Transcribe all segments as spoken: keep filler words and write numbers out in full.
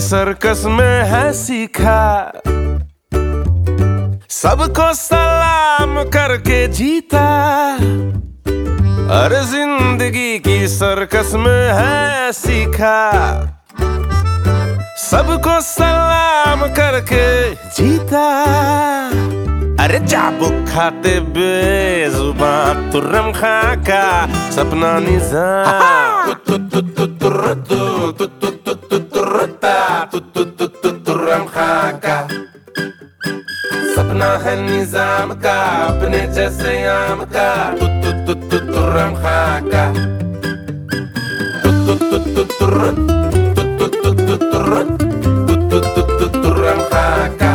Circus में है सीखा, सबको सलाम करके जीता। अरे जिंदगी की सर्कस में है सीखा, सबको सलाम करके जीता। अरे चाबुक खाते बेजुबान तुर्रम खां का सपना निजाम, तुर्रम खां का सपना है निजाम का, अपने जैसे आम का तुर्रम खां का। तुर्रम खां का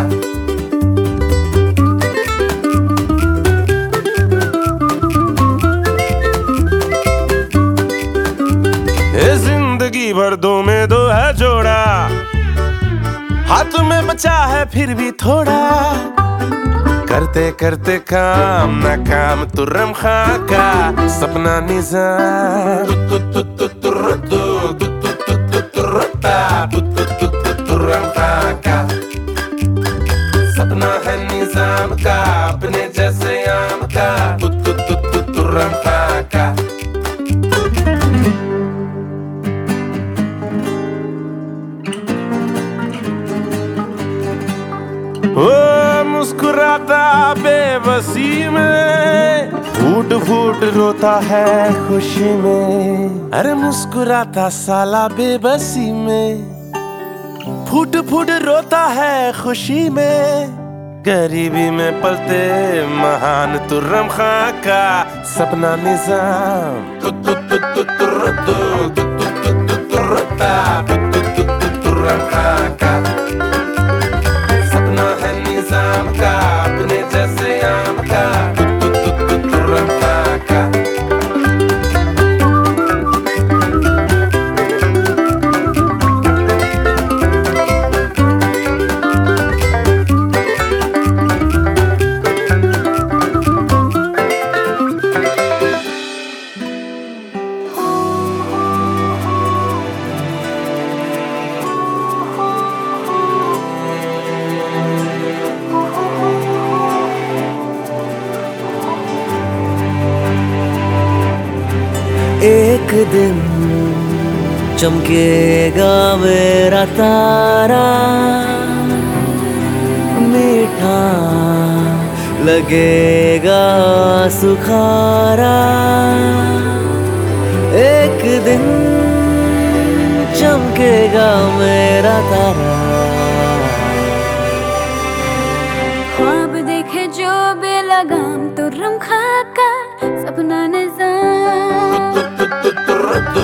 जिंदगी भर दो में दो है जोड़ा, हाथ में बचा है फिर भी थोड़ा। करते करते काम ना काम तुर्रम खां का सपना निजाम, तुर्रम खां का सपना है निजाम का, अपने जैसे आम का तुर्रम खां का। ओ मुस्कुराता बेबसी में, फूट फूट रोता है खुशी में। अरे मुस्कुराता साला बेबसी में, फूट फूट रोता है खुशी में। गरीबी में पलते महान तुर्रम खां का सपना निजाम, तुर्रम खां का सपना है निजाम का, अपने जैसे आम का तुर्रम खां का। एक दिन चमकेगा मेरा तारा, मीठा लगेगा सुखारा। एक दिन चमकेगा मेरा तारा, ख्वाब देखे जो बेलगाम तुर्रम खां का सपना निजाम।